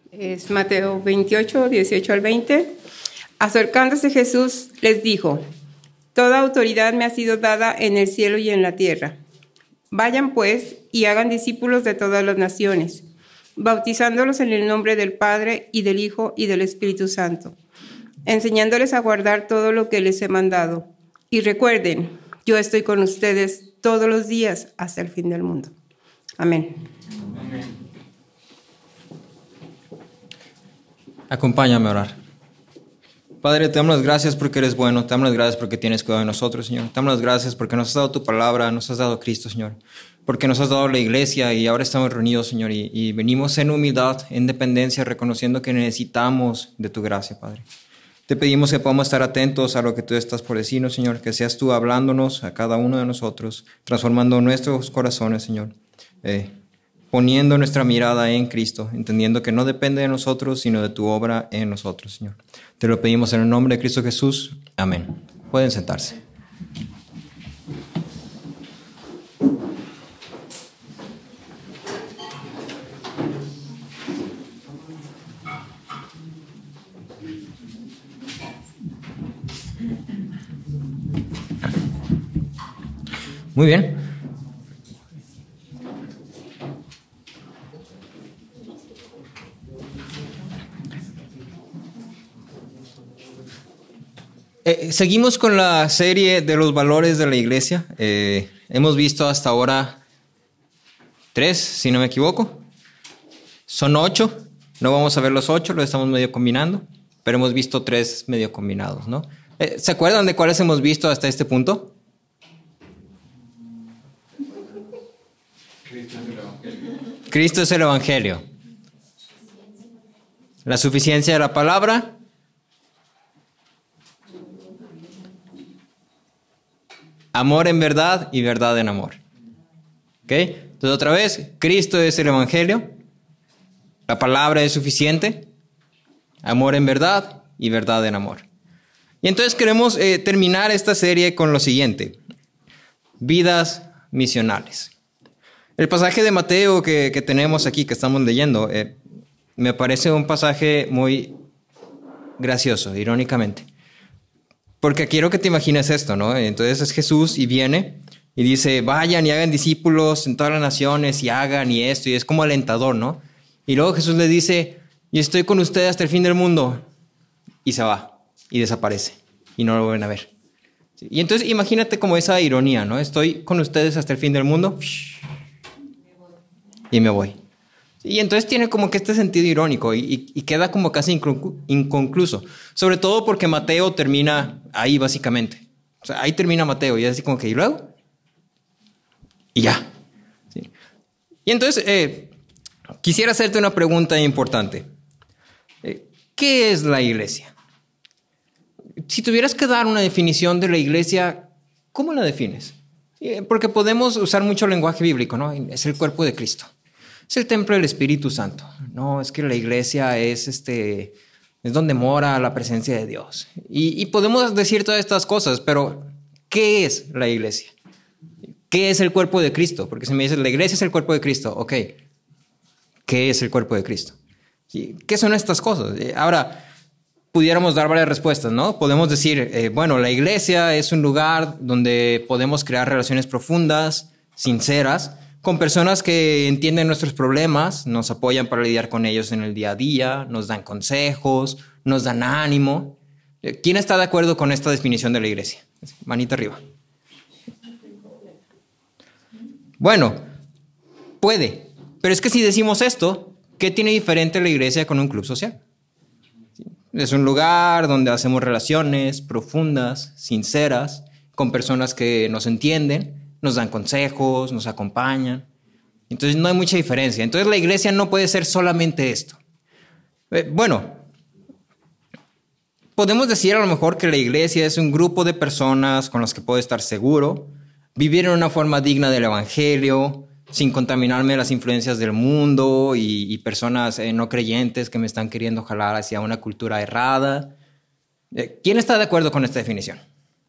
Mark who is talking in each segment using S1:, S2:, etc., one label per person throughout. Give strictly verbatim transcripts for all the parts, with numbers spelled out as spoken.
S1: Es Mateo veintiocho, dieciocho al veinte. Acercándose Jesús les dijo: Toda autoridad me ha sido dada en el cielo y en la tierra. Vayan pues y hagan discípulos de todas las naciones, bautizándolos en el nombre del Padre y del Hijo y del Espíritu Santo, enseñándoles a guardar todo lo que les he mandado. Y recuerden, yo estoy con ustedes todos los días hasta el fin del mundo. Amén.
S2: Acompáñame a orar. Padre, te damos las gracias porque eres bueno, te damos las gracias porque tienes cuidado de nosotros, Señor. Te damos las gracias porque nos has dado tu palabra, nos has dado Cristo, Señor. Porque nos has dado la iglesia y ahora estamos reunidos, Señor, y, y venimos en humildad, en dependencia, reconociendo que necesitamos de tu gracia, Padre. Te pedimos que podamos estar atentos a lo que tú estás por decirnos, Señor, que seas tú hablándonos a cada uno de nosotros, transformando nuestros corazones, Señor, eh, poniendo nuestra mirada en Cristo, entendiendo que no depende de nosotros, sino de tu obra en nosotros, Señor. Te lo pedimos en el nombre de Cristo Jesús. Amén. Pueden sentarse. Muy bien. Eh, seguimos con la serie de los valores de la iglesia. Eh, hemos visto hasta ahora tres, si no me equivoco. Son ocho. No vamos a ver los ocho, los estamos medio combinando, pero hemos visto tres medio combinados, ¿no? Eh, ¿Se acuerdan de cuáles hemos visto hasta este punto? Cristo es el Evangelio. Cristo es el Evangelio. La suficiencia de la palabra. Amor en verdad y verdad en amor. ¿Ok? Entonces otra vez, Cristo es el Evangelio. La palabra es suficiente. Amor en verdad y verdad en amor. Y entonces queremos eh, terminar esta serie con lo siguiente. Vidas misionales. El pasaje de Mateo que, que tenemos aquí, que estamos leyendo, eh, me parece un pasaje muy gracioso, irónicamente. Porque quiero que te imagines esto, ¿no? Entonces es Jesús y viene y dice, vayan y hagan discípulos en todas las naciones y hagan y esto, y es como alentador, ¿no? Y luego Jesús le dice, y estoy con ustedes hasta el fin del mundo. Y se va y desaparece y no lo vuelven a ver. Y entonces imagínate como esa ironía, ¿no? Estoy con ustedes hasta el fin del mundo y me voy. Y entonces tiene como que este sentido irónico y, y, y queda como casi inconclu- inconcluso. Sobre todo porque Mateo termina ahí básicamente. O sea, ahí termina Mateo y es así como que, ¿y luego? Y ya. ¿Sí? Y entonces eh, quisiera hacerte una pregunta importante. Eh, ¿Qué es la iglesia? Si tuvieras que dar una definición de la iglesia, ¿cómo la defines? Eh, porque podemos usar mucho lenguaje bíblico, ¿no? Es el cuerpo de Cristo. Es el templo del Espíritu Santo. No, es que la iglesia es, este, es donde mora la presencia de Dios. Y, y podemos decir todas estas cosas, pero ¿qué es la iglesia? ¿Qué es el cuerpo de Cristo? Porque si me dices, la iglesia es el cuerpo de Cristo, ok. ¿Qué es el cuerpo de Cristo? ¿Qué son estas cosas? Ahora, pudiéramos dar varias respuestas, ¿no? Podemos decir, eh, bueno, la iglesia es un lugar donde podemos crear relaciones profundas, sinceras, con personas que entienden nuestros problemas, nos apoyan para lidiar con ellos en el día a día, nos dan consejos, nos dan ánimo. ¿Quién está de acuerdo con esta definición de la iglesia? Manita arriba. Bueno, puede, pero es que si decimos esto, ¿qué tiene diferente la iglesia con un club social? Es un lugar donde hacemos relaciones profundas, sinceras, con personas que nos entienden, nos dan consejos, nos acompañan. Entonces no hay mucha diferencia. Entonces la iglesia no puede ser solamente esto. Eh, bueno, podemos decir a lo mejor que la iglesia es un grupo de personas con las que puedo estar seguro, vivir en una forma digna del evangelio, sin contaminarme de las influencias del mundo y, y personas eh, no creyentes que me están queriendo jalar hacia una cultura errada. Eh, ¿Quién está de acuerdo con esta definición?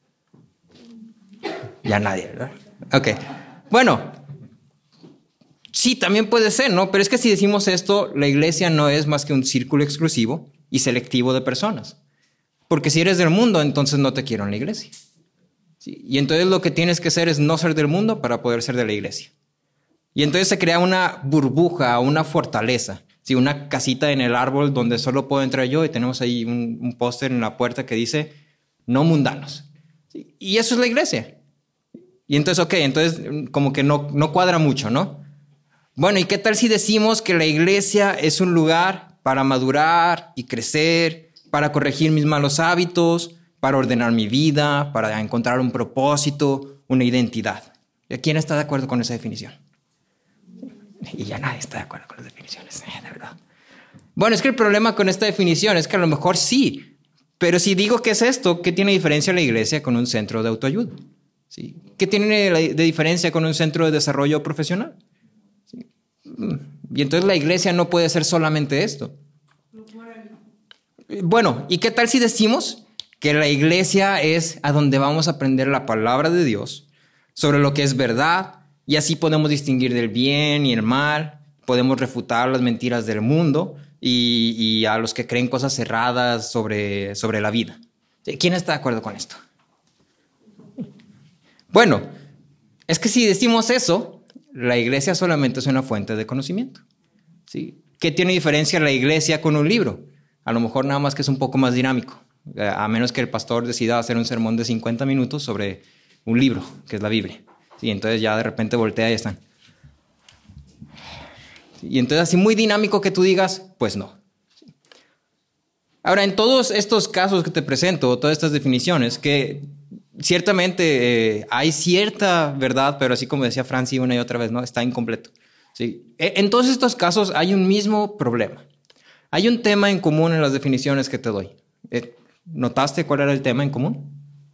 S2: Ya nadie, ¿verdad? Ok. Bueno, Sí, también puede ser, ¿no? Pero es que si decimos esto, la iglesia no es más que un círculo exclusivo y selectivo de personas. Porque si eres del mundo, entonces no te quiero en la iglesia. ¿Sí? Y entonces lo que tienes que hacer es no ser del mundo para poder ser de la iglesia. Y entonces se crea una burbuja, una fortaleza, ¿sí? Una casita en el árbol donde solo puedo entrar yo y tenemos ahí un, un póster en la puerta que dice no mundanos. ¿Sí? Y eso es la iglesia. Y entonces, ok, entonces como que no, no cuadra mucho, ¿no? Bueno, ¿y qué tal si decimos que la iglesia es un lugar para madurar y crecer, para corregir mis malos hábitos, para ordenar mi vida, para encontrar un propósito, una identidad? ¿Quién está de acuerdo con esa definición? Y ya nadie está de acuerdo con las definiciones, eh, de verdad. Bueno, es que el problema con esta definición es que a lo mejor sí, pero si digo que es esto, ¿qué tiene diferencia la iglesia con un centro de autoayuda? ¿Sí? ¿Qué tiene de diferencia con un centro de desarrollo profesional? ¿Sí? Y entonces la iglesia no puede ser solamente esto. Bueno, ¿y qué tal si decimos que la iglesia es a donde vamos a aprender la palabra de Dios sobre lo que es verdad? Y así podemos distinguir del bien y el mal, podemos refutar las mentiras del mundo y, y a los que creen cosas erradas sobre, sobre la vida. ¿Quién está de acuerdo con esto? Bueno, es que si decimos eso, la iglesia solamente es una fuente de conocimiento. ¿Sí? ¿Qué tiene diferencia la iglesia con un libro? A lo mejor nada más que es un poco más dinámico, a menos que el pastor decida hacer un sermón de cincuenta minutos sobre un libro, que es la Biblia. Y entonces ya de repente voltea y están. Y entonces así muy dinámico que tú digas, pues no. Ahora, en todos estos casos que te presento, todas estas definiciones, que ciertamente eh, hay cierta verdad, pero así como decía Franci una y otra vez, no, está incompleto. ¿Sí? En todos estos casos hay un mismo problema. Hay un tema en común en las definiciones que te doy. Eh, ¿Notaste cuál era el tema en común?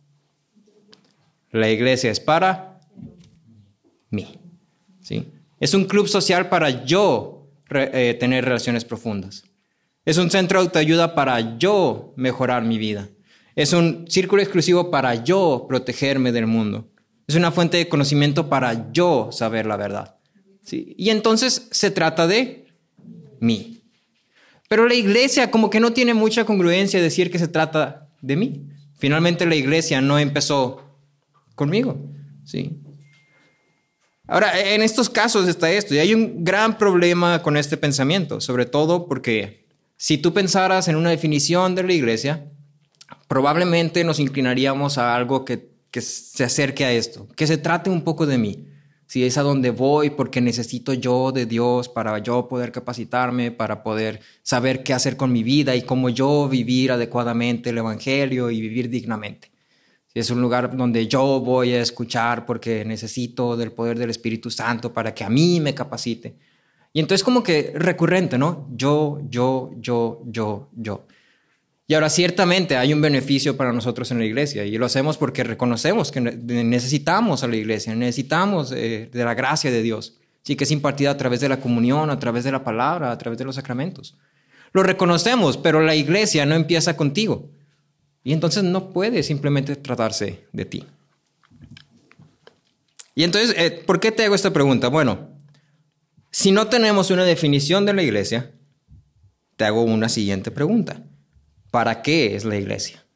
S2: La iglesia es para mí. ¿Sí? Es un club social para yo re, eh, tener relaciones profundas. Es un centro de autoayuda para yo mejorar mi vida. Es un círculo exclusivo para yo protegerme del mundo. Es una fuente de conocimiento para yo saber la verdad. ¿Sí? Y entonces se trata de mí. Pero la iglesia como que no tiene mucha congruencia decir que se trata de mí. Finalmente la iglesia no empezó conmigo. ¿Sí? Ahora, en estos casos está esto, y hay un gran problema con este pensamiento, sobre todo porque si tú pensaras en una definición de la iglesia, probablemente nos inclinaríamos a algo que, que se acerque a esto, que se trate un poco de mí. Si es a donde voy porque necesito yo de Dios para yo poder capacitarme, para poder saber qué hacer con mi vida y cómo yo vivir adecuadamente el evangelio y vivir dignamente. Es un lugar donde yo voy a escuchar porque necesito del poder del Espíritu Santo para que a mí me capacite. Y entonces como que recurrente, ¿no? Yo, yo, yo, yo, yo. Y ahora ciertamente hay un beneficio para nosotros en la iglesia y lo hacemos porque reconocemos que necesitamos a la iglesia, necesitamos eh, de la gracia de Dios. Sí, que es impartida a través de la comunión, a través de la palabra, a través de los sacramentos. Lo reconocemos, pero la iglesia no empieza contigo. Y entonces no puede simplemente tratarse de ti. Y entonces, eh, ¿por qué te hago esta pregunta? Bueno, si no tenemos una definición de la iglesia, te hago una siguiente pregunta. ¿Para qué es la iglesia?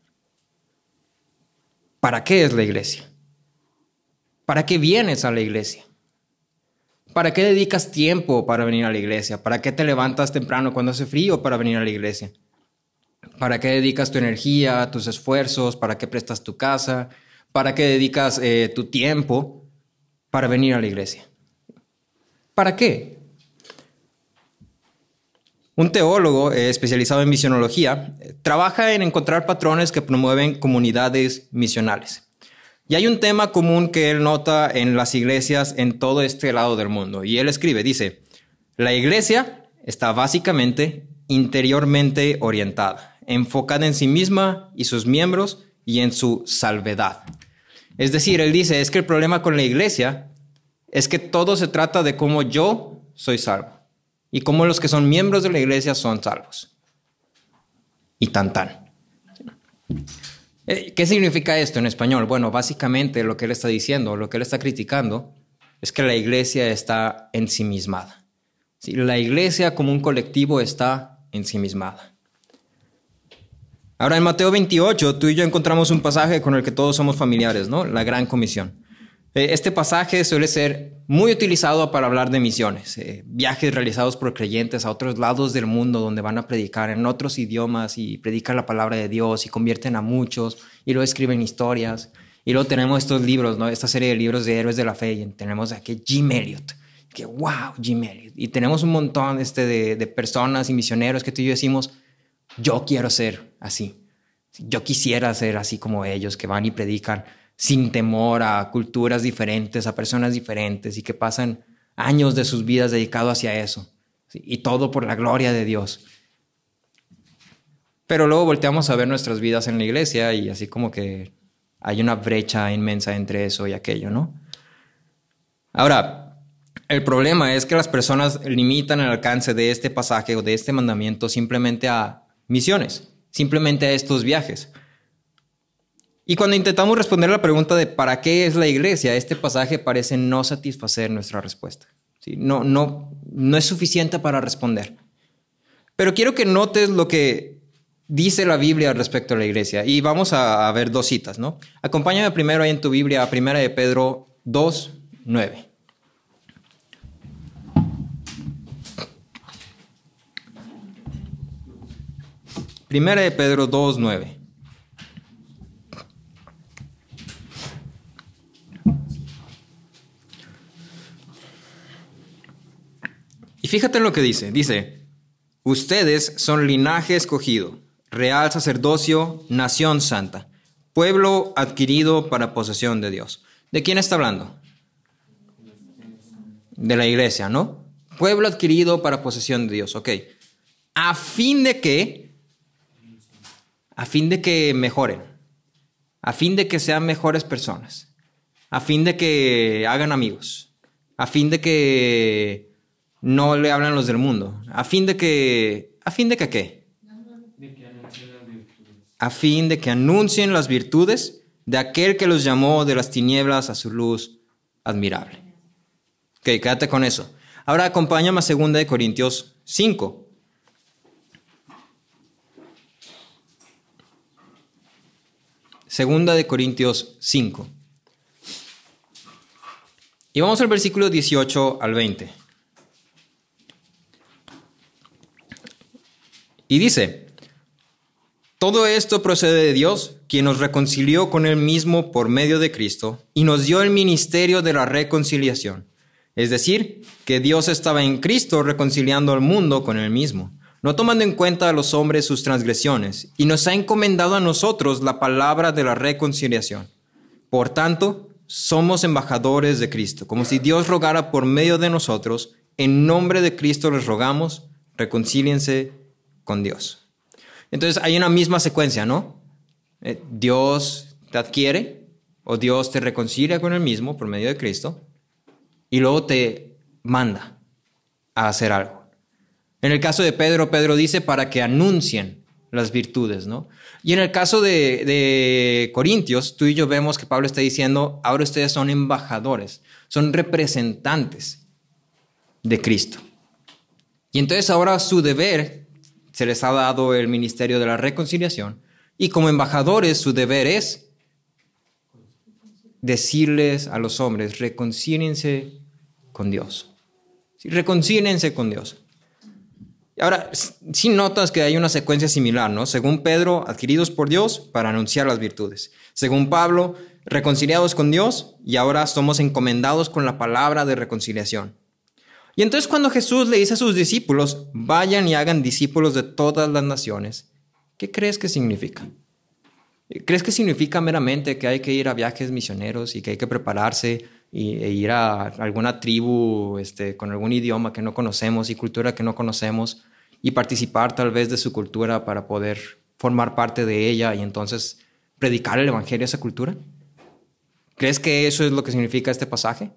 S2: ¿Para qué es la iglesia? ¿Para qué vienes a la iglesia? ¿Para qué dedicas tiempo para venir a la iglesia? ¿Para qué te levantas temprano cuando hace frío para venir a la iglesia? ¿Para qué dedicas tu energía, tus esfuerzos? ¿Para qué prestas tu casa? ¿Para qué dedicas eh, tu tiempo para venir a la iglesia? ¿Para qué? Un teólogo eh, especializado en misionología eh, trabaja en encontrar patrones que promueven comunidades misionales. Y hay un tema común que él nota en las iglesias en todo este lado del mundo. Y él escribe, dice, la iglesia está básicamente interiormente orientada, enfocada en sí misma y sus miembros y en su salvedad. Es decir, él dice, es que el problema con la iglesia es que todo se trata de cómo yo soy salvo y cómo los que son miembros de la iglesia son salvos. Y tan tan. ¿Qué significa esto en español? Bueno, básicamente lo que él está diciendo, lo que él está criticando, es que la iglesia está ensimismada. ¿Sí? La iglesia como un colectivo está ensimismada. Ahora en Mateo veintiocho, tú y yo encontramos un pasaje con el que todos somos familiares, ¿no? La Gran Comisión. Este pasaje suele ser muy utilizado para hablar de misiones, eh, viajes realizados por creyentes a otros lados del mundo donde van a predicar en otros idiomas y predican la palabra de Dios y convierten a muchos y luego escriben historias. Y luego tenemos estos libros, ¿no? Esta serie de libros de héroes de la fe y tenemos aquí Jim Elliot, que wow, Jim Elliot. Y tenemos un montón este, de, de personas y misioneros que tú y yo decimos, yo quiero ser así. Yo quisiera ser así como ellos, que van y predican sin temor a culturas diferentes, a personas diferentes y que pasan años de sus vidas dedicados hacia eso. ¿Sí? Y todo por la gloria de Dios. Pero luego volteamos a ver nuestras vidas en la iglesia y así como que hay una brecha inmensa entre eso y aquello, ¿no? Ahora, el problema es que las personas limitan el alcance de este pasaje o de este mandamiento simplemente a misiones, simplemente a estos viajes. Y cuando intentamos responder la pregunta de ¿para qué es la iglesia?, este pasaje parece no satisfacer nuestra respuesta. ¿Sí? No, no, no es suficiente para responder. Pero quiero que notes lo que dice la Biblia respecto a la iglesia. Y vamos a, a ver dos citas, ¿no? Acompáñame primero ahí en tu Biblia a Primera de Pedro dos, nueve. Primera de Pedro dos, nueve. Y fíjate en lo que dice. Dice, ustedes son linaje escogido, real sacerdocio, nación santa, pueblo adquirido para posesión de Dios. ¿De quién está hablando? De la iglesia, ¿no? Pueblo adquirido para posesión de Dios, ok. ¿A fin de qué? A fin de que mejoren, a fin de que sean mejores personas, a fin de que hagan amigos, a fin de que no le hablan los del mundo, a fin de que, ¿a fin de que qué? A fin de que anuncien las virtudes de aquel que los llamó de las tinieblas a su luz admirable. Ok, quédate con eso. Ahora acompáñame a segunda de Corintios cinco. Segunda de Corintios cinco. Y vamos al versículo dieciocho al veinte. Y dice, todo esto procede de Dios, quien nos reconcilió con Él mismo por medio de Cristo y nos dio el ministerio de la reconciliación. Es decir, que Dios estaba en Cristo reconciliando al mundo con Él mismo, no tomando en cuenta a los hombres sus transgresiones, y nos ha encomendado a nosotros la palabra de la reconciliación. Por tanto, somos embajadores de Cristo, como si Dios rogara por medio de nosotros. En nombre de Cristo les rogamos, reconcíliense con Dios. Entonces hay una misma secuencia, ¿no? Eh, Dios te adquiere o Dios te reconcilia con Él mismo por medio de Cristo y luego te manda a hacer algo. En el caso de Pedro, Pedro dice para que anuncien las virtudes, ¿no? Y en el caso de, de Corintios, tú y yo vemos que Pablo está diciendo, ahora ustedes son embajadores, son representantes de Cristo. Y entonces ahora su deber, se les ha dado el ministerio de la reconciliación, y como embajadores su deber es decirles a los hombres, reconcíliense con Dios. Sí, reconcíliense con Dios. Ahora, sí notas que hay una secuencia similar, ¿no? Según Pedro, adquiridos por Dios para anunciar las virtudes. Según Pablo, reconciliados con Dios y ahora somos encomendados con la palabra de reconciliación. Y entonces cuando Jesús le dice a sus discípulos, vayan y hagan discípulos de todas las naciones, ¿qué crees que significa? ¿Crees que significa meramente que hay que ir a viajes misioneros y que hay que prepararse y, e ir a alguna tribu este, con algún idioma que no conocemos y cultura que no conocemos y participar tal vez de su cultura para poder formar parte de ella y entonces predicar el evangelio a esa cultura? ¿Crees que eso es lo que significa este pasaje?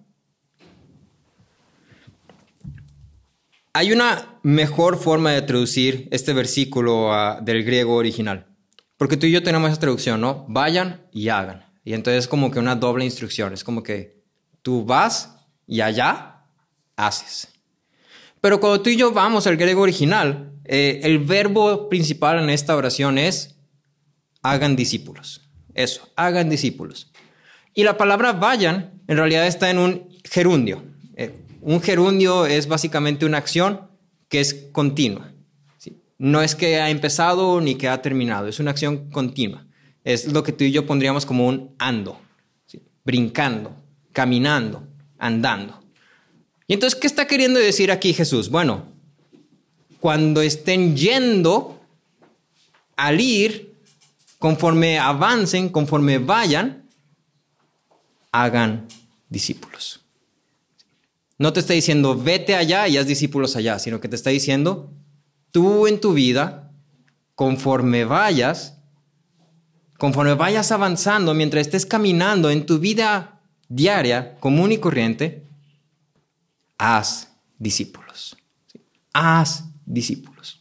S2: Hay una mejor forma de traducir este versículo uh, del griego original. Porque tú y yo tenemos esa traducción, ¿no? Vayan y hagan. Y entonces es como que una doble instrucción. Es como que tú vas y allá haces. Pero cuando tú y yo vamos al griego original, eh, el verbo principal en esta oración es hagan discípulos. Eso, hagan discípulos. Y la palabra vayan en realidad está en un gerundio. Eh, un gerundio es básicamente una acción que es continua. ¿Sí? No es que ha empezado ni que ha terminado, es una acción continua. Es lo que tú y yo pondríamos como un ando, ¿sí? Brincando, caminando, andando. Y entonces, ¿qué está queriendo decir aquí Jesús? Bueno, cuando estén yendo, al ir, conforme avancen, conforme vayan, hagan discípulos. No te está diciendo, vete allá y haz discípulos allá, sino que te está diciendo, tú en tu vida, conforme vayas, conforme vayas avanzando, mientras estés caminando en tu vida diaria, común y corriente, haz discípulos. Haz discípulos.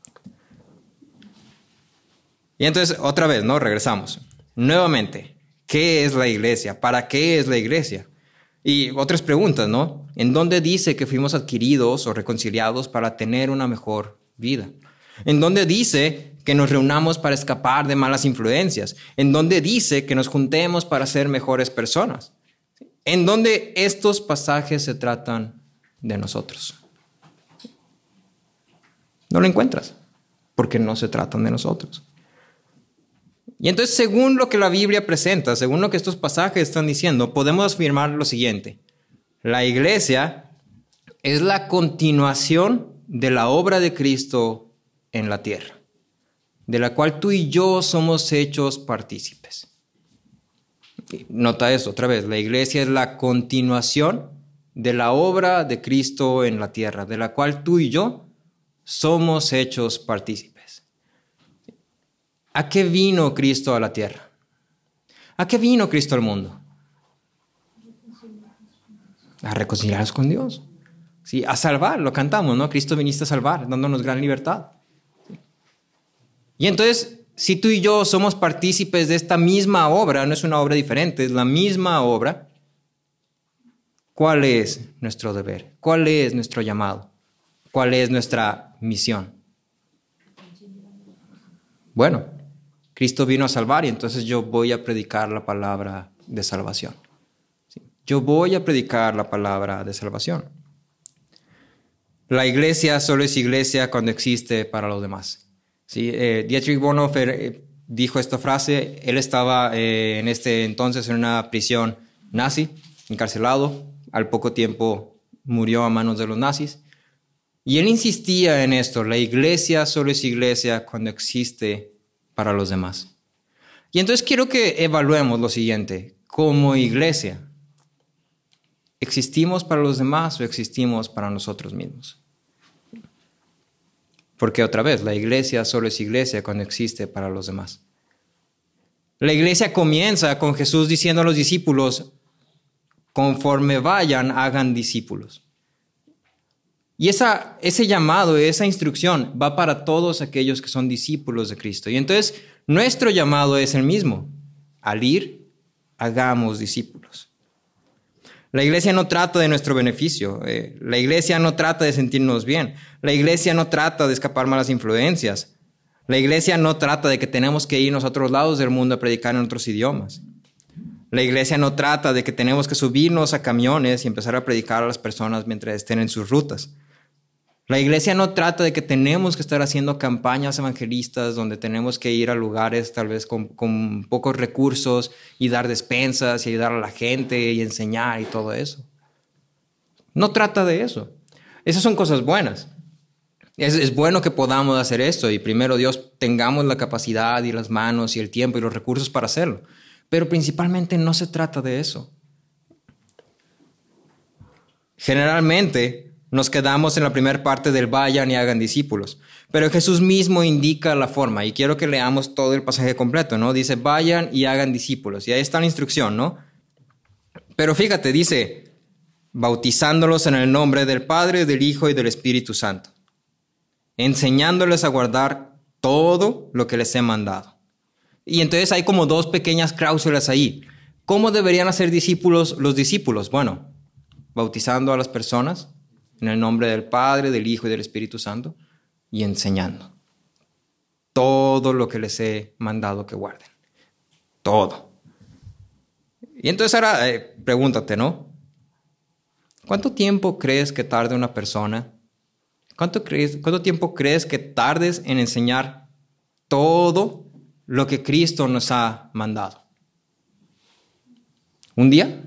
S2: Y entonces, otra vez, ¿no? Regresamos. Nuevamente, ¿qué es la iglesia? ¿Para qué es la iglesia? Y otras preguntas, ¿no? ¿En dónde dice que fuimos adquiridos o reconciliados para tener una mejor vida? ¿En dónde dice que nos reunamos para escapar de malas influencias? ¿En dónde dice que nos juntemos para ser mejores personas? ¿En dónde estos pasajes se tratan de nosotros? No lo encuentras, porque no se tratan de nosotros. Y entonces, según lo que la Biblia presenta, según lo que estos pasajes están diciendo, podemos afirmar lo siguiente. La iglesia es la continuación de la obra de Cristo en la tierra, de la cual tú y yo somos hechos partícipes. Nota eso otra vez. La iglesia es la continuación de la obra de Cristo en la tierra, de la cual tú y yo somos hechos partícipes. ¿A qué vino Cristo a la tierra? ¿A qué vino Cristo al mundo? A reconciliarnos con Dios. Sí, a salvar, lo cantamos, ¿no? Cristo viniste a salvar, dándonos gran libertad. ¿Sí? Y entonces, si tú y yo somos partícipes de esta misma obra, no es una obra diferente, es la misma obra, ¿cuál es nuestro deber? ¿Cuál es nuestro llamado? ¿Cuál es nuestra misión? Bueno, Cristo vino a salvar y entonces yo voy a predicar la palabra de salvación. ¿Sí? Yo voy a predicar la palabra de salvación. La iglesia solo es iglesia cuando existe para los demás. ¿Sí? Eh, Dietrich Bonhoeffer eh, dijo esta frase. Él estaba eh, en este entonces en una prisión nazi, encarcelado. Al poco tiempo murió a manos de los nazis. Y él insistía en esto. La iglesia solo es iglesia cuando existe para los demás. Y entonces quiero que evaluemos lo siguiente. Como iglesia, ¿existimos para los demás o existimos para nosotros mismos? Porque otra vez, la iglesia solo es iglesia cuando existe para los demás. La iglesia comienza con Jesús diciendo a los discípulos, conforme vayan, hagan discípulos. Y esa, ese llamado, esa instrucción va para todos aquellos que son discípulos de Cristo. Y entonces nuestro llamado es el mismo. Al ir, hagamos discípulos. La iglesia no trata de nuestro beneficio. Eh, la iglesia no trata de sentirnos bien. La iglesia no trata de escapar malas influencias. La iglesia no trata de que tenemos que irnos a otros lados del mundo a predicar en otros idiomas. La iglesia no trata de que tenemos que subirnos a camiones y empezar a predicar a las personas mientras estén en sus rutas. La iglesia no trata de que tenemos que estar haciendo campañas evangelistas donde tenemos que ir a lugares tal vez con, con pocos recursos y dar despensas y ayudar a la gente y enseñar y todo eso. No trata de eso. Esas son cosas buenas. Es, es bueno que podamos hacer esto y primero Dios tengamos la capacidad y las manos y el tiempo y los recursos para hacerlo. Pero principalmente no se trata de eso. Generalmente nos quedamos en la primera parte del vayan y hagan discípulos. Pero Jesús mismo indica la forma y quiero que leamos todo el pasaje completo, ¿no? Dice, vayan y hagan discípulos. Y ahí está la instrucción, ¿no? Pero fíjate, dice, bautizándolos en el nombre del Padre, del Hijo y del Espíritu Santo, enseñándoles a guardar todo lo que les he mandado. Y entonces hay como dos pequeñas cláusulas ahí. ¿Cómo deberían hacer discípulos los discípulos? Bueno, bautizando a las personas en el nombre del Padre, del Hijo y del Espíritu Santo y enseñando todo lo que les he mandado que guarden. Todo. Y entonces ahora eh, pregúntate, ¿no? ¿Cuánto tiempo crees que tarde una persona? ¿Cuánto, crees, ¿Cuánto tiempo crees que tardes en enseñar todo lo que Cristo nos ha mandado? ¿Un día?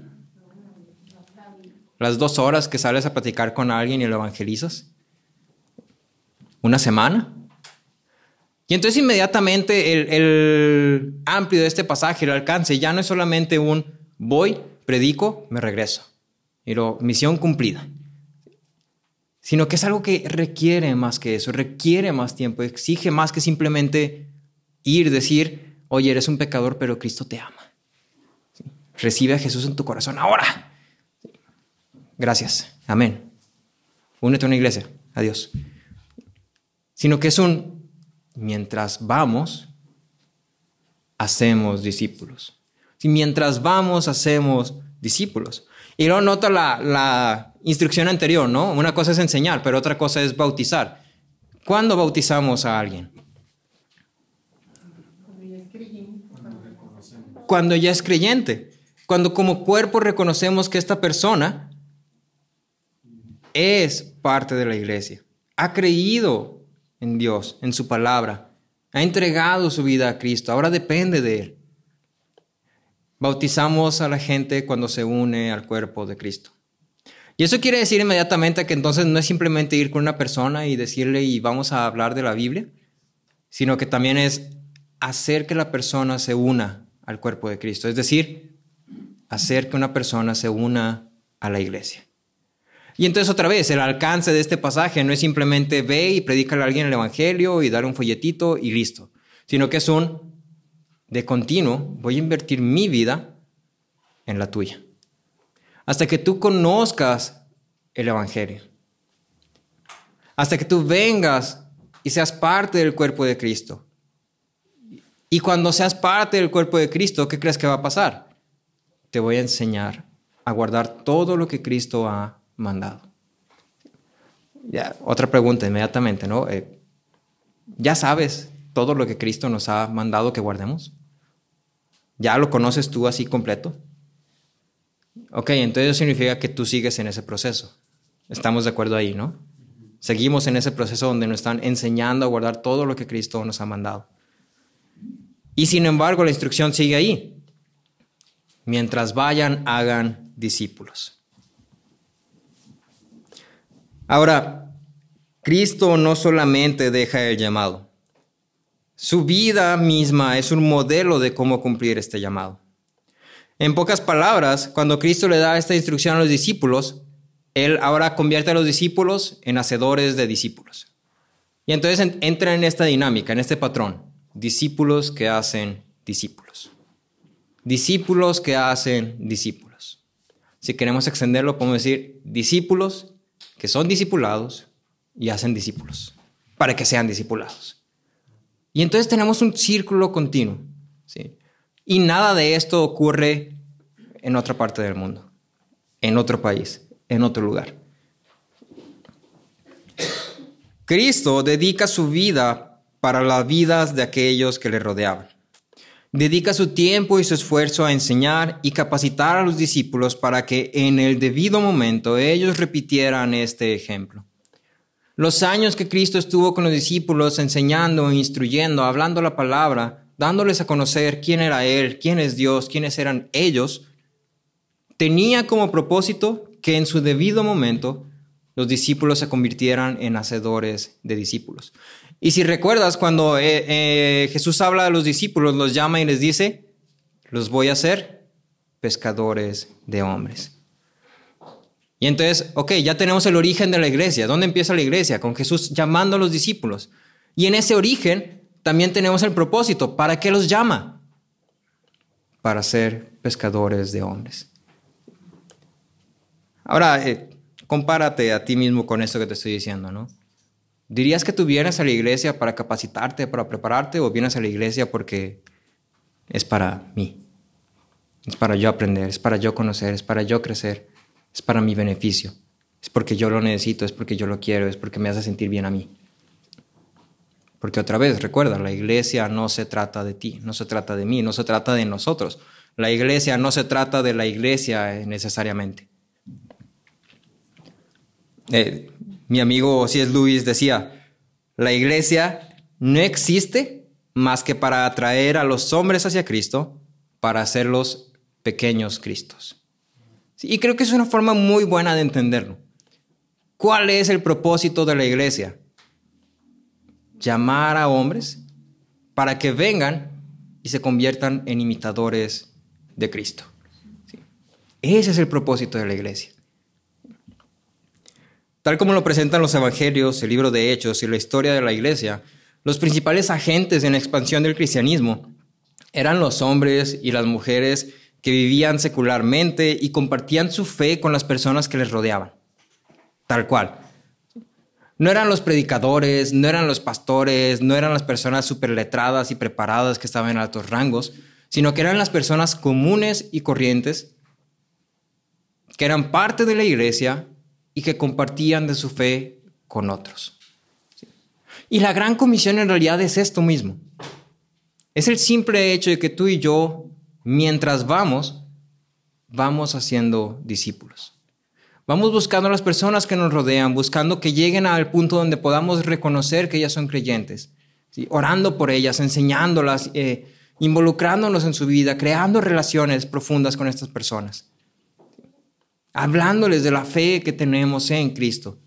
S2: ¿Las dos horas que sales a platicar con alguien y lo evangelizas? ¿Una semana? Y entonces inmediatamente el, el amplio de este pasaje, el alcance, ya no es solamente un voy, predico, me regreso. Y lo, misión cumplida. Sino que es algo que requiere más que eso, requiere más tiempo, exige más que simplemente ir, decir, oye, eres un pecador, pero Cristo te ama. ¿Sí? Recibe a Jesús en tu corazón ahora. ¿Sí? Gracias. Amén. Únete a una iglesia. Adiós. Sino que es un, mientras vamos, hacemos discípulos. ¿Sí? Mientras vamos, hacemos discípulos. Y luego nota la, la instrucción anterior, ¿no? Una cosa es enseñar, pero otra cosa es bautizar. ¿Cuándo bautizamos a alguien?
S1: Cuando ya es creyente.
S2: Cuando ya es creyente. Cuando como cuerpo reconocemos que esta persona es parte de la iglesia. Ha creído en Dios, en su palabra. Ha entregado su vida a Cristo. Ahora depende de Él. Bautizamos a la gente cuando se une al cuerpo de Cristo. Y eso quiere decir inmediatamente que entonces no es simplemente ir con una persona y decirle y vamos a hablar de la Biblia, sino que también es hacer que la persona se una al cuerpo de Cristo. Es decir, hacer que una persona se una a la iglesia. Y entonces otra vez, el alcance de este pasaje no es simplemente ve y predícale a alguien el evangelio y darle un folletito y listo, sino que es un de continuo, voy a invertir mi vida en la tuya. Hasta que tú conozcas el evangelio. Hasta que tú vengas y seas parte del cuerpo de Cristo. Y cuando seas parte del cuerpo de Cristo, ¿qué crees que va a pasar? Te voy a enseñar a guardar todo lo que Cristo ha mandado. Ya, otra pregunta inmediatamente, ¿no? Eh, ¿Ya sabes todo lo que Cristo nos ha mandado que guardemos? ¿Ya lo conoces tú así completo? Ok, entonces eso significa que tú sigues en ese proceso. Estamos de acuerdo ahí, ¿no? Seguimos en ese proceso donde nos están enseñando a guardar todo lo que Cristo nos ha mandado. Y sin embargo, la instrucción sigue ahí. Mientras vayan, hagan discípulos. Ahora, Cristo no solamente deja el llamado. Su vida misma es un modelo de cómo cumplir este llamado. En pocas palabras, cuando Cristo le da esta instrucción a los discípulos, Él ahora convierte a los discípulos en hacedores de discípulos. Y entonces entra en esta dinámica, en este patrón. Discípulos que hacen discípulos. Discípulos que hacen discípulos. Si queremos extenderlo, podemos decir discípulos que son discipulados y hacen discípulos para que sean discipulados. Y entonces tenemos un círculo continuo, ¿sí? Y nada de esto ocurre en otra parte del mundo, en otro país, en otro lugar. Cristo dedica su vida para las vidas de aquellos que le rodeaban. Dedica su tiempo y su esfuerzo a enseñar y capacitar a los discípulos para que en el debido momento ellos repitieran este ejemplo. Los años que Cristo estuvo con los discípulos enseñando, instruyendo, hablando la palabra, dándoles a conocer quién era Él, quién es Dios, quiénes eran ellos, tenía como propósito que en su debido momento los discípulos se convirtieran en hacedores de discípulos. Y si recuerdas, cuando eh, eh, Jesús habla a los discípulos, los llama y les dice, los voy a hacer pescadores de hombres. Y entonces, ok, ya tenemos el origen de la iglesia. ¿Dónde empieza la iglesia? Con Jesús llamando a los discípulos. Y en ese origen también tenemos el propósito. ¿Para qué los llama? Para ser pescadores de hombres. Ahora, eh, compárate a ti mismo con esto que te estoy diciendo, ¿no? ¿Dirías que tú vienes a la iglesia para capacitarte, para prepararte, o vienes a la iglesia porque es para mí? Es para yo aprender, es para yo conocer, es para yo crecer. es para mi beneficio, es porque yo lo necesito, es porque yo lo quiero, es porque me hace sentir bien a mí. Porque otra vez, recuerda, la iglesia no se trata de ti, no se trata de mí, no se trata de nosotros. La iglesia no se trata de la iglesia necesariamente. Eh, mi amigo C S Lewis decía, la iglesia no existe más que para atraer a los hombres hacia Cristo, para hacerlos pequeños Cristos. Sí, y creo que es una forma muy buena de entenderlo. ¿Cuál es el propósito de la iglesia? Llamar a hombres para que vengan y se conviertan en imitadores de Cristo. Sí. Ese es el propósito de la iglesia. Tal como lo presentan los evangelios, el libro de Hechos y la historia de la iglesia, los principales agentes en la expansión del cristianismo eran los hombres y las mujeres que vivían secularmente y compartían su fe con las personas que les rodeaban. Tal cual. No eran los predicadores, no eran los pastores, no eran las personas superletradas y preparadas que estaban en altos rangos, sino que eran las personas comunes y corrientes que eran parte de la iglesia y que compartían de su fe con otros. Y la gran comisión en realidad es esto mismo. Es el simple hecho de que tú y yo, mientras vamos, vamos haciendo discípulos. Vamos buscando a las personas que nos rodean, buscando que lleguen al punto donde podamos reconocer que ellas son creyentes, ¿sí? Orando por ellas, enseñándolas, eh, involucrándonos en su vida, creando relaciones profundas con estas personas, ¿sí? Hablándoles de la fe que tenemos en Cristo.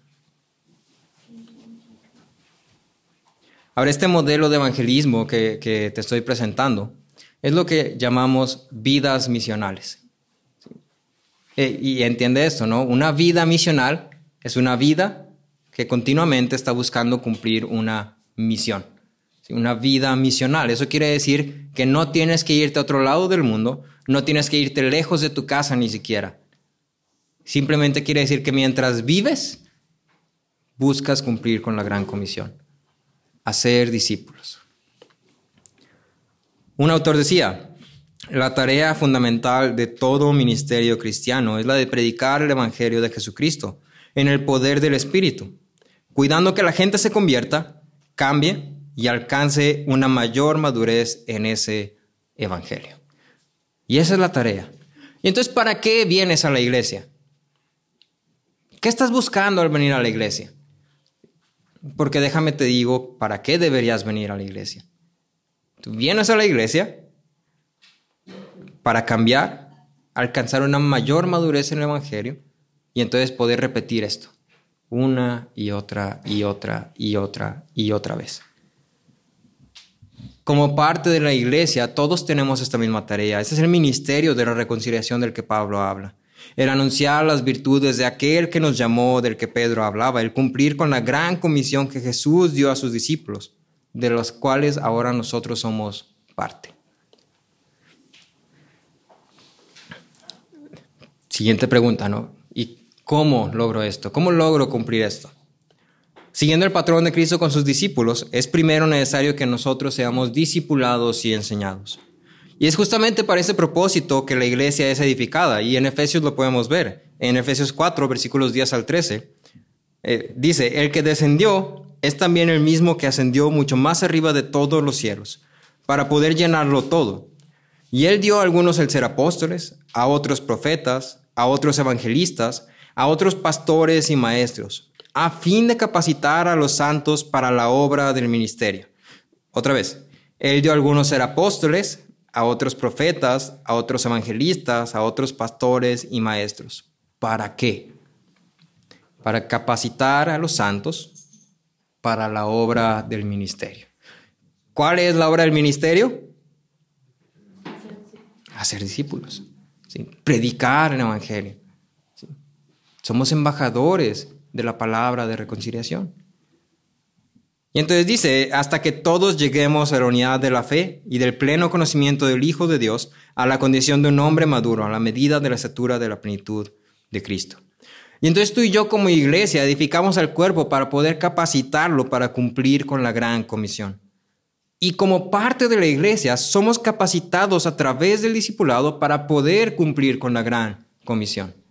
S2: Ahora, este modelo de evangelismo que, que te estoy presentando es lo que llamamos vidas misionales. Eh, y entiende esto, ¿no? Una vida misional es una vida que continuamente está buscando cumplir una misión. ¿Sí? Una vida misional. Eso quiere decir que no tienes que irte a otro lado del mundo, no tienes que irte lejos de tu casa ni siquiera. Simplemente quiere decir que mientras vives, buscas cumplir con la gran comisión. Hacer discípulos. Un autor decía, la tarea fundamental de todo ministerio cristiano es la de predicar el evangelio de Jesucristo en el poder del Espíritu, cuidando que la gente se convierta, cambie y alcance una mayor madurez en ese evangelio. Y esa es la tarea. Y entonces, ¿para qué vienes a la iglesia? ¿Qué estás buscando al venir a la iglesia? Porque déjame te digo, ¿para qué deberías venir a la iglesia? Tú vienes a la iglesia para cambiar, alcanzar una mayor madurez en el evangelio y entonces poder repetir esto una y otra y otra y otra y otra vez. Como parte de la iglesia, todos tenemos esta misma tarea. Ese es el ministerio de la reconciliación del que Pablo habla. El anunciar las virtudes de aquel que nos llamó, del que Pedro hablaba, el cumplir con la gran comisión que Jesús dio a sus discípulos, de los cuales ahora nosotros somos parte. Siguiente pregunta, ¿no? ¿Y cómo logro esto? ¿Cómo logro cumplir esto? Siguiendo el patrón de Cristo con sus discípulos, es primero necesario que nosotros seamos discipulados y enseñados. Y es justamente para ese propósito que la iglesia es edificada, y en Efesios lo podemos ver. En Efesios cuatro, versículos diez al trece, eh, dice, el que descendió es también el mismo que ascendió mucho más arriba de todos los cielos, para poder llenarlo todo. Y él dio a algunos el ser apóstoles, a otros profetas, a otros evangelistas, a otros pastores y maestros, a fin de capacitar a los santos para la obra del ministerio. Otra vez, él dio a algunos ser apóstoles, a otros profetas, a otros evangelistas, a otros pastores y maestros. ¿Para qué? Para capacitar a los santos para la obra del ministerio. ¿Cuál es la obra del ministerio? Hacer discípulos, ¿sí? Predicar el evangelio, ¿sí? Somos embajadores de la palabra de reconciliación. Y entonces dice, hasta que todos lleguemos a la unidad de la fe y del pleno conocimiento del Hijo de Dios, a la condición de un hombre maduro, a la medida de la estatura de la plenitud de Cristo. Y entonces tú y yo como iglesia edificamos al cuerpo para poder capacitarlo para cumplir con la gran comisión. Y como parte de la iglesia somos capacitados a través del discipulado para poder cumplir con la gran comisión.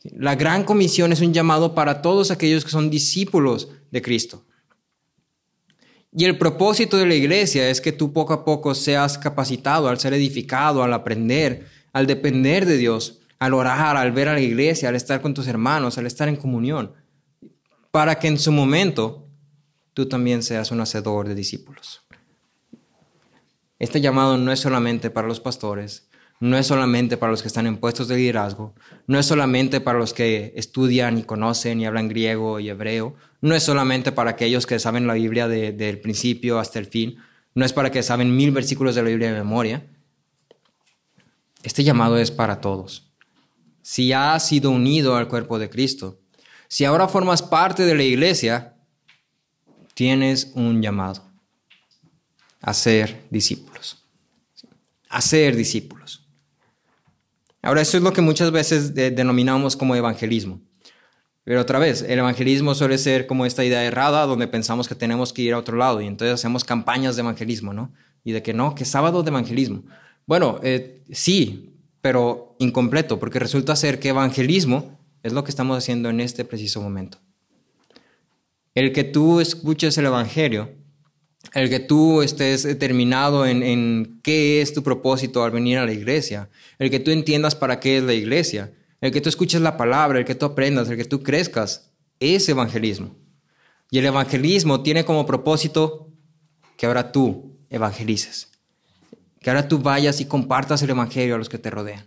S2: La gran comisión es un llamado para todos aquellos que son discípulos de Cristo. Y el propósito de la iglesia es que tú poco a poco seas capacitado al ser edificado, al aprender, al depender de Dios, al orar, al ver a la iglesia, al estar con tus hermanos, al estar en comunión, para que en su momento tú también seas un hacedor de discípulos. Este llamado no es solamente para los pastores, no es solamente para los que están en puestos de liderazgo, no es solamente para los que estudian y conocen y hablan griego y hebreo, no es solamente para aquellos que saben la Biblia de, del principio hasta el fin, no es para que saben mil versículos de la Biblia de memoria. Este llamado es para todos. Si has sido unido al cuerpo de Cristo, si ahora formas parte de la iglesia, tienes un llamado a ser discípulos. A ser discípulos. Ahora, eso es lo que muchas veces de, denominamos como evangelismo. Pero otra vez, el evangelismo suele ser como esta idea errada donde pensamos que tenemos que ir a otro lado y entonces hacemos campañas de evangelismo, ¿no? Y de que no, que sábado de evangelismo. Bueno, eh, sí, pero incompleto, porque resulta ser que evangelismo es lo que estamos haciendo en este preciso momento. El que tú escuches el evangelio, el que tú estés determinado en, en qué es tu propósito al venir a la iglesia, el que tú entiendas para qué es la iglesia, el que tú escuches la palabra, el que tú aprendas, el que tú crezcas, es evangelismo. Y el evangelismo tiene como propósito que ahora tú evangelices, que ahora tú vayas y compartas el evangelio a los que te rodean.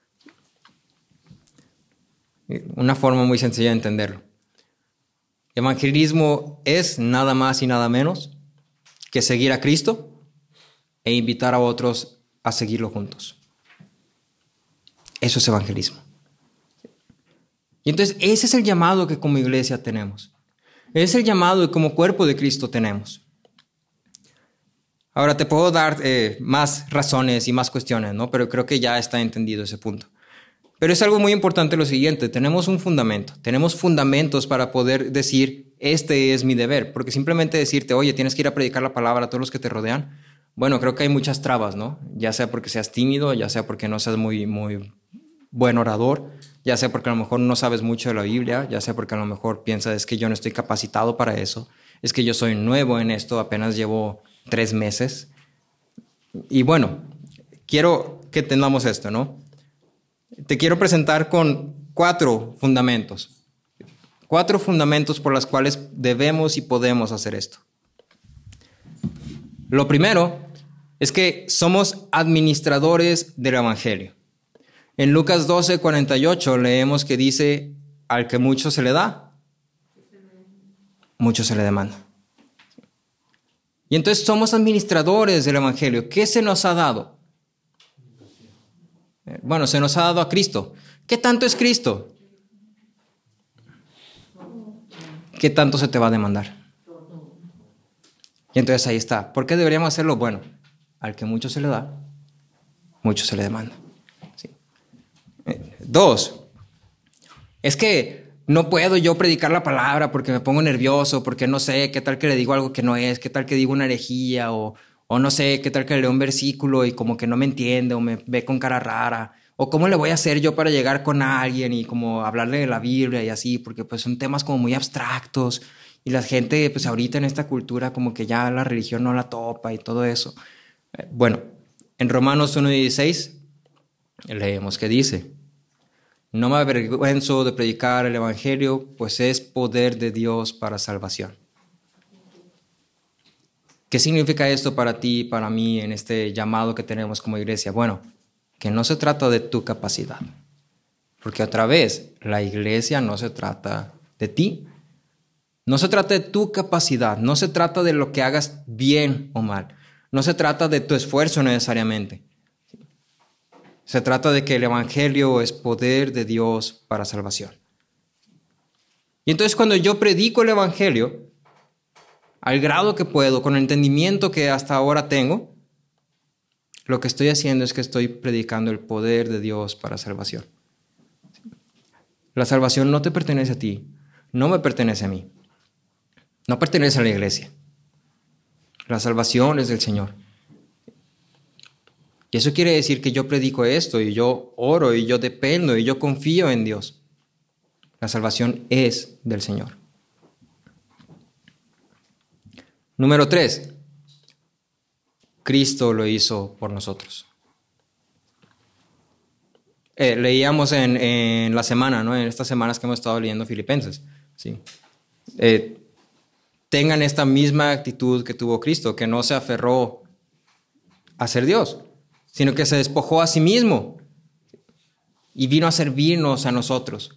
S2: Una forma muy sencilla de entenderlo. Evangelismo es nada más y nada menos que seguir a Cristo e invitar a otros a seguirlo juntos. Eso es evangelismo. Y entonces ese es el llamado que como iglesia tenemos. Ese es el llamado que como cuerpo de Cristo tenemos. Ahora te puedo dar eh, más razones y más cuestiones, ¿no? Pero creo que ya está entendido ese punto. Pero es algo muy importante lo siguiente, tenemos un fundamento, tenemos fundamentos para poder decir, este es mi deber, porque simplemente decirte, oye, tienes que ir a predicar la palabra a todos los que te rodean, bueno, creo que hay muchas trabas, ¿no? Ya sea porque seas tímido, ya sea porque no seas muy, muy buen orador, ya sea porque a lo mejor no sabes mucho de la Biblia, ya sea porque a lo mejor piensas, es que yo no estoy capacitado para eso, es que yo soy nuevo en esto, apenas llevo tres meses. Y bueno, quiero que entendamos esto, ¿no? Te quiero presentar con cuatro fundamentos. Cuatro fundamentos por los cuales debemos y podemos hacer esto. Lo primero es que somos administradores del Evangelio. En Lucas doce, cuarenta y ocho leemos que dice, al que mucho se le da, mucho se le demanda. Y entonces somos administradores del Evangelio. ¿Qué se nos ha dado? Bueno, se nos ha dado a Cristo. ¿Qué tanto es Cristo? ¿Qué tanto se te va a demandar? Y entonces ahí está. ¿Por qué deberíamos hacerlo? Bueno, al que mucho se le da, mucho se le demanda. ¿Sí? Dos, es que no puedo yo predicar la palabra porque me pongo nervioso, porque no sé, qué tal que le digo algo que no es, qué tal que digo una herejía o... O no sé, qué tal que leo un versículo y como que no me entiende o me ve con cara rara. O cómo le voy a hacer yo para llegar con alguien y como hablarle de la Biblia y así, porque pues son temas como muy abstractos. Y la gente pues ahorita en esta cultura como que ya la religión no la topa y todo eso. Bueno, en Romanos uno dieciséis leemos que dice, no me avergüenzo de predicar el Evangelio, pues es poder de Dios para salvación. ¿Qué significa esto para ti y para mí en este llamado que tenemos como iglesia? Bueno, que no se trata de tu capacidad. Porque otra vez, la iglesia no se trata de ti. No se trata de tu capacidad. No se trata de lo que hagas bien o mal. No se trata de tu esfuerzo necesariamente. Se trata de que el Evangelio es poder de Dios para salvación. Y entonces cuando yo predico el Evangelio, al grado que puedo, con el entendimiento que hasta ahora tengo, lo que estoy haciendo es que estoy predicando el poder de Dios para salvación. La salvación no te pertenece a ti, no me pertenece a mí, no pertenece a la iglesia. La salvación es del Señor. Y eso quiere decir que yo predico esto y yo oro y yo dependo y yo confío en Dios. La salvación es del Señor. Número tres. Cristo lo hizo por nosotros. Eh, leíamos en, en la semana, ¿no? En estas semanas que hemos estado leyendo Filipenses. ¿Sí? Eh, tengan esta misma actitud que tuvo Cristo, que no se aferró a ser Dios, sino que se despojó a sí mismo y vino a servirnos a nosotros.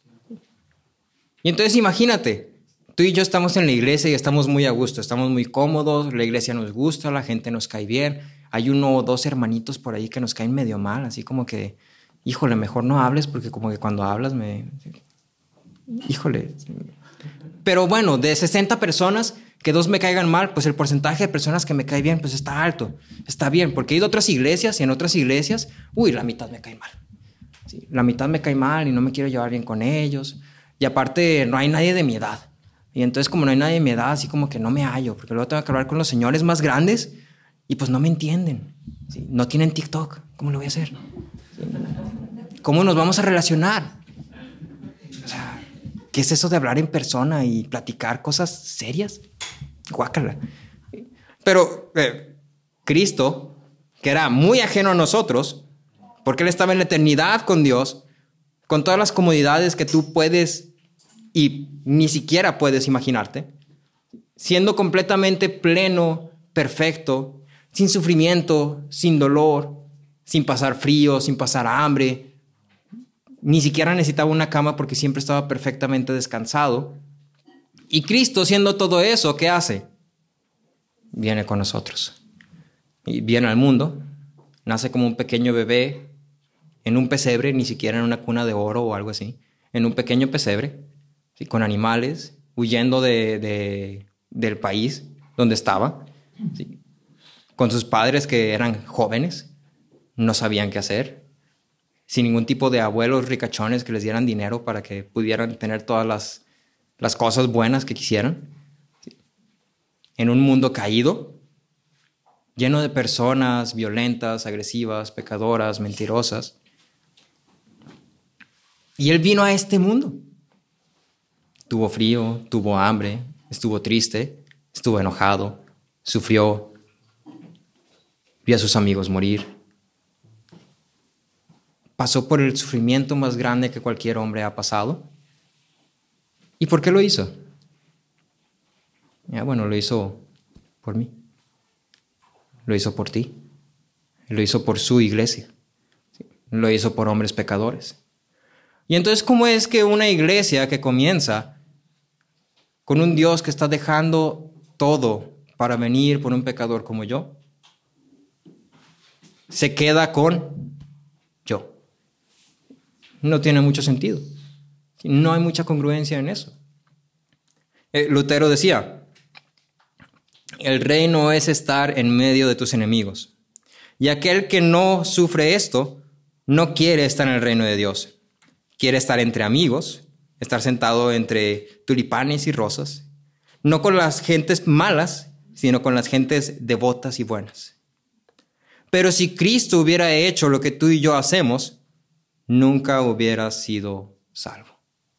S2: Y entonces imagínate, tú y yo estamos en la iglesia y estamos muy a gusto, estamos muy cómodos, la iglesia nos gusta, la gente nos cae bien. Hay uno o dos hermanitos por ahí que nos caen medio mal, así como que, híjole, mejor no hables porque como que cuando hablas me... Híjole. Pero bueno, de sesenta personas, que dos me caigan mal, pues el porcentaje de personas que me caen bien, pues está alto, está bien, porque he ido a otras iglesias y en otras iglesias, uy, la mitad me cae mal. Sí, la mitad me cae mal y no me quiero llevar bien con ellos. Y aparte, no hay nadie de mi edad. Y entonces, como no hay nadie de mi edad, así como que no me hallo, porque luego tengo que hablar con los señores más grandes y pues no me entienden. ¿Sí? No tienen TikTok. ¿Cómo lo voy a hacer? ¿Sí? ¿Cómo nos vamos a relacionar? O sea, ¿qué es eso de hablar en persona y platicar cosas serias? Guácala. Pero eh, Cristo, que era muy ajeno a nosotros, porque Él estaba en la eternidad con Dios, con todas las comodidades que tú puedes y ni siquiera puedes imaginarte, siendo completamente pleno, perfecto, sin sufrimiento, sin dolor, sin pasar frío, sin pasar hambre. Ni siquiera necesitaba una cama porque siempre estaba perfectamente descansado. Y Cristo, siendo todo eso, ¿qué hace? Viene con nosotros. Y viene al mundo, nace como un pequeño bebé en un pesebre, ni siquiera en una cuna de oro o algo así, en un pequeño pesebre, ¿sí? Con animales, huyendo de, de, del país donde estaba, ¿sí? Con sus padres que eran jóvenes, no sabían qué hacer, sin ningún tipo de abuelos ricachones que les dieran dinero para que pudieran tener todas las, las cosas buenas que quisieran, ¿sí? En un mundo caído, lleno de personas violentas, agresivas, pecadoras, mentirosas. Y Él vino a este mundo. Tuvo frío, tuvo hambre, estuvo triste, estuvo enojado, sufrió, vio a sus amigos morir. Pasó por el sufrimiento más grande que cualquier hombre ha pasado. ¿Y por qué lo hizo? Ya, bueno, lo hizo por mí. Lo hizo por ti. Lo hizo por su iglesia. Lo hizo por hombres pecadores. Y entonces, ¿cómo es que una iglesia que comienza con un Dios que está dejando todo para venir por un pecador como yo, se queda con yo? No tiene mucho sentido. No hay mucha congruencia en eso. Eh, Lutero decía, el reino es estar en medio de tus enemigos. Y aquel que no sufre esto, no quiere estar en el reino de Dios. Quiere estar entre amigos, estar sentado entre tulipanes y rosas, no con las gentes malas, sino con las gentes devotas y buenas. Pero si Cristo hubiera hecho lo que tú y yo hacemos, nunca hubieras sido salvo.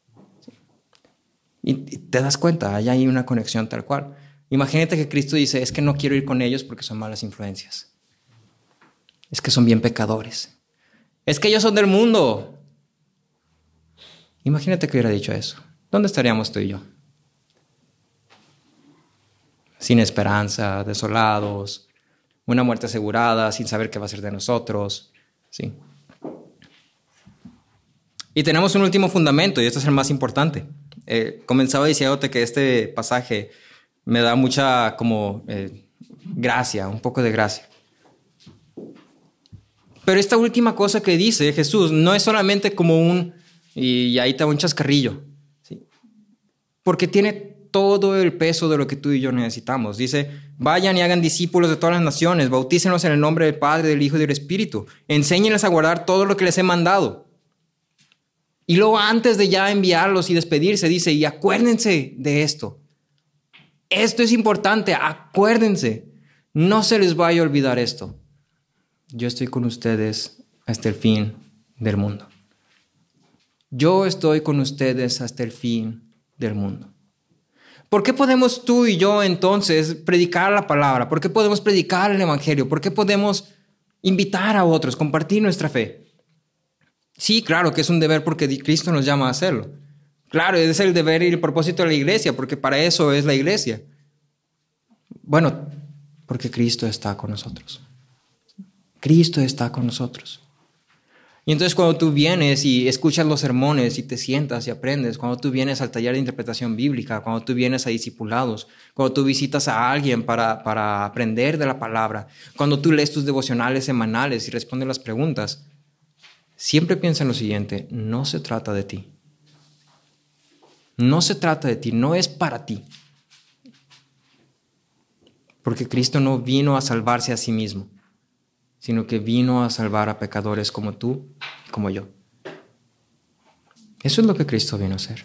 S2: Y te das cuenta, ahí hay una conexión tal cual. Imagínate que Cristo dice, es que no quiero ir con ellos porque son malas influencias. Es que son bien pecadores. Es que ellos son del mundo. Imagínate que hubiera dicho eso. ¿Dónde estaríamos tú y yo? Sin esperanza, desolados, una muerte asegurada, sin saber qué va a ser de nosotros. Sí. Y tenemos un último fundamento, y este es el más importante. Eh, comenzaba diciéndote que este pasaje me da mucha como eh, gracia, un poco de gracia. Pero esta última cosa que dice Jesús no es solamente como un, y ahí te va un chascarrillo, ¿sí? Porque tiene todo el peso de lo que tú y yo necesitamos. Dice, vayan y hagan discípulos de todas las naciones, bautícenlos en el nombre del Padre, del Hijo y del Espíritu, enséñenles a guardar todo lo que les he mandado. Y luego antes de ya enviarlos y despedirse, dice, y acuérdense de esto. Esto es importante, acuérdense. No se les vaya a olvidar esto. Yo estoy con ustedes hasta el fin del mundo. yo estoy con ustedes hasta el fin del mundo. ¿Por qué podemos tú y yo entonces predicar la palabra? ¿Por qué podemos predicar el evangelio? ¿Por qué podemos invitar a otros, compartir nuestra fe? Sí, claro que es un deber porque Cristo nos llama a hacerlo. Claro, es el deber y el propósito de la iglesia, porque para eso es la iglesia. Bueno, porque Cristo está con nosotros. Cristo está con nosotros. Y entonces cuando tú vienes y escuchas los sermones y te sientas y aprendes, cuando tú vienes al taller de interpretación bíblica, cuando tú vienes a discipulados, cuando tú visitas a alguien para, para aprender de la palabra, cuando tú lees tus devocionales semanales y respondes las preguntas, siempre piensa en lo siguiente: no se trata de ti. No se trata de ti, no es para ti. Porque Cristo no vino a salvarse a sí mismo, sino que vino a salvar a pecadores como tú y como yo. Eso es lo que Cristo vino a hacer.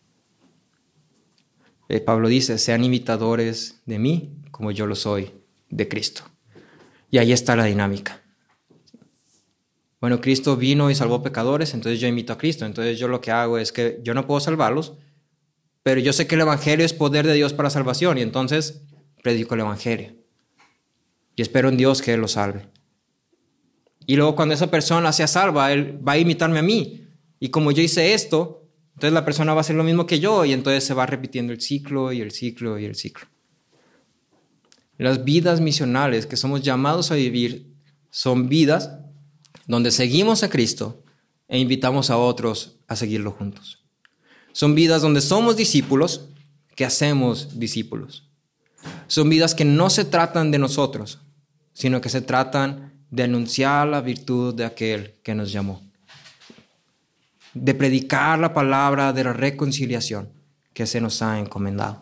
S2: Eh, Pablo dice, sean imitadores de mí como yo lo soy de Cristo. Y ahí está la dinámica. Bueno, Cristo vino y salvó pecadores, entonces yo imito a Cristo. Entonces yo lo que hago es que yo no puedo salvarlos, pero yo sé que el evangelio es poder de Dios para salvación, y entonces predico el evangelio. Y espero en Dios que Él lo salve. Y luego cuando esa persona sea salva, él va a imitarme a mí. Y como yo hice esto, entonces la persona va a hacer lo mismo que yo, y entonces se va repitiendo el ciclo y el ciclo y el ciclo. Las vidas misionales que somos llamados a vivir son vidas donde seguimos a Cristo e invitamos a otros a seguirlo juntos. Son vidas donde somos discípulos que hacemos discípulos. Son vidas que no se tratan de nosotros, sino que se tratan de anunciar la virtud de aquel que nos llamó, de predicar la palabra de la reconciliación que se nos ha encomendado.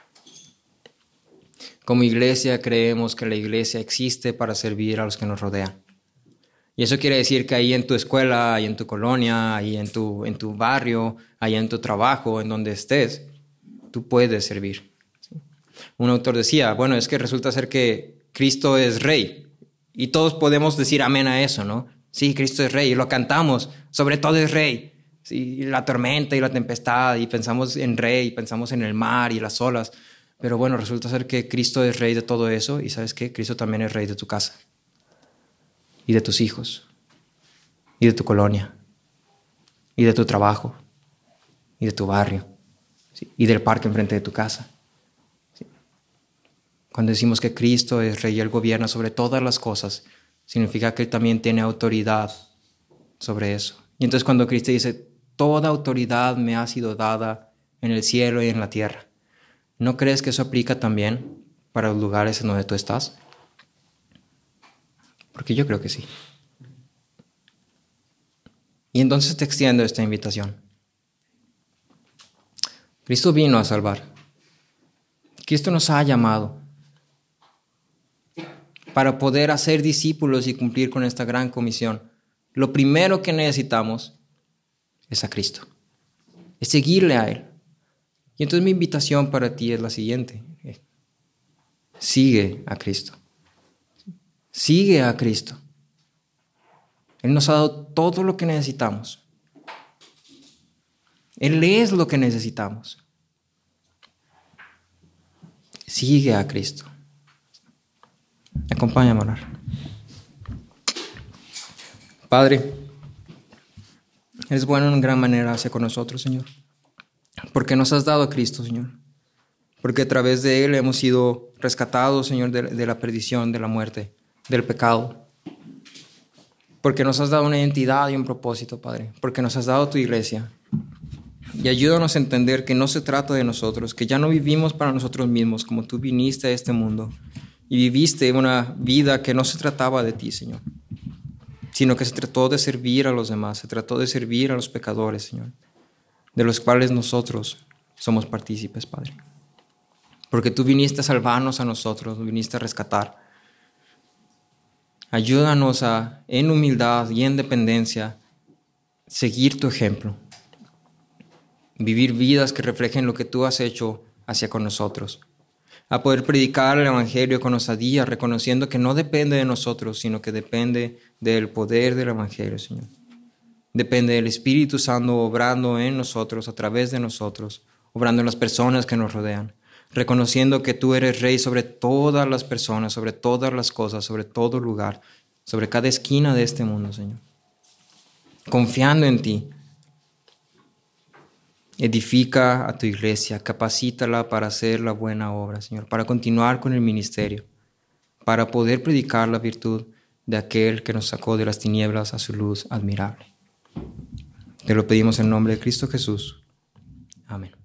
S2: Como iglesia creemos que la iglesia existe para servir a los que nos rodean. Y eso quiere decir que ahí en tu escuela, ahí en tu colonia, ahí en tu, en tu barrio, ahí en tu trabajo, en donde estés, tú puedes servir. Un autor decía, bueno, es que resulta ser que Cristo es rey. Y todos podemos decir amén a eso, ¿no? Sí, Cristo es rey, y lo cantamos, sobre todo es rey. Sí, la tormenta y la tempestad, y pensamos en rey, pensamos en el mar y las olas. Pero bueno, resulta ser que Cristo es rey de todo eso, y ¿sabes qué? Cristo también es rey de tu casa, y de tus hijos, y de tu colonia, y de tu trabajo, y de tu barrio, ¿sí? Y del parque enfrente de tu casa. Cuando decimos que Cristo es rey y Él gobierna sobre todas las cosas, significa que Él también tiene autoridad sobre eso. Y entonces cuando Cristo dice, toda autoridad me ha sido dada en el cielo y en la tierra, ¿no crees que eso aplica también para los lugares en donde tú estás? Porque yo creo que sí. Y entonces te extiendo esta invitación. Cristo vino a salvar. Cristo nos ha llamado para poder hacer discípulos y cumplir con esta gran comisión. Lo primero que necesitamos es a Cristo, es seguirle a Él. Y entonces mi invitación para ti es la siguiente: sigue a Cristo, sigue a Cristo. Él nos ha dado todo lo que necesitamos. Él es lo que necesitamos. Sigue a Cristo. Acompáñame a orar. Padre, eres bueno en gran manera hacia con nosotros, Señor, porque nos has dado a Cristo, Señor, porque a través de Él hemos sido rescatados, Señor, de, de la perdición, de la muerte, del pecado, porque nos has dado una identidad y un propósito, Padre, porque nos has dado tu iglesia. Y ayúdanos a entender que no se trata de nosotros, que ya no vivimos para nosotros mismos, como tú viniste a este mundo y viviste una vida que no se trataba de ti, Señor, sino que se trató de servir a los demás, se trató de servir a los pecadores, Señor, de los cuales nosotros somos partícipes, Padre. Porque tú viniste a salvarnos a nosotros, viniste a rescatar. Ayúdanos a, en humildad y en dependencia, seguir tu ejemplo, vivir vidas que reflejen lo que tú has hecho hacia con nosotros, a poder predicar el evangelio con osadía, reconociendo que no depende de nosotros, sino que depende del poder del evangelio, Señor. Depende del Espíritu Santo obrando en nosotros, a través de nosotros, obrando en las personas que nos rodean, reconociendo que tú eres Rey sobre todas las personas, sobre todas las cosas, sobre todo lugar, sobre cada esquina de este mundo, Señor. Confiando en ti. Edifica a tu iglesia, capacítala para hacer la buena obra, Señor, para continuar con el ministerio, para poder predicar la virtud de aquel que nos sacó de las tinieblas a su luz admirable. Te lo pedimos en nombre de Cristo Jesús. Amén.